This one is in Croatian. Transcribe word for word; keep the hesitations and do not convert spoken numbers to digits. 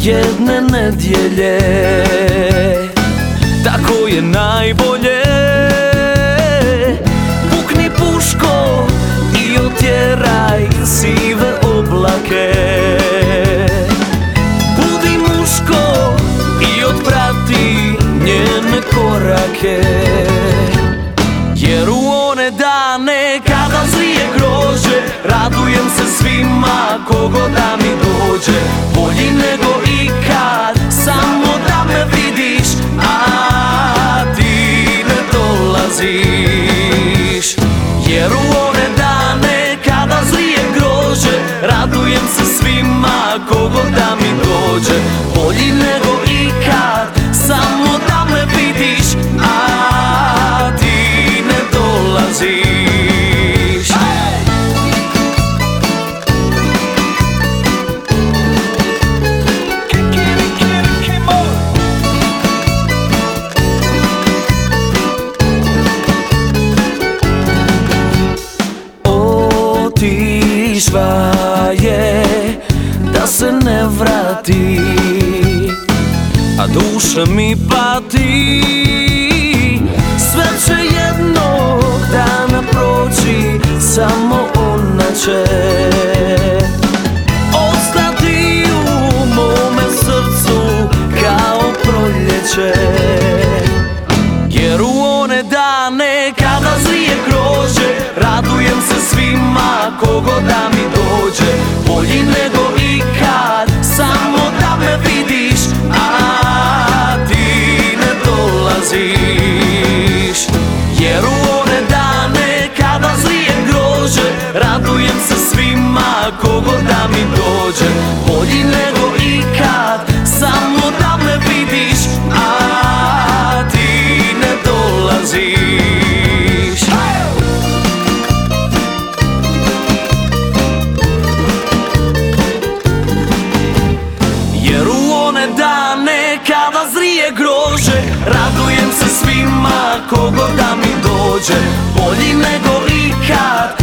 jedne nedjelje. Tako je najbolje. Pukni puško i otjeraj sive oblake. Budi muško i otprati njene korake. Jer u one dane kada zrije grožđe radujem se svima kogod da mi dođe. Bolji nego ikad, samo da me vidiš, a ti ne dolaziš. Jer u one dane kada zrije grožđe radujem se svima kogod da mi dođe. Bolji nego ikad, samo da me vidiš, a ti ne dolaziš. Otišla je da se ne vrati, a duša mi pati. Sve će jednog dana proći, samo ona će ostati u mome srcu kao proljeće. Jer u one dane kada zrije grožđe radujem se svima kogod da mi dođe. Bolji nego ikad, samo da me vidiš, a ti ne dolaziš. Jer u one dane kada zrije grožđe radujem se svima kogod da mi dođe. Bolji nego ikad, samo da me vidiš, a ti ne dolaziš. Jer u one dane kada zrije grožđe radujem se svima kogod da mi dođe. Bolji nego ikad,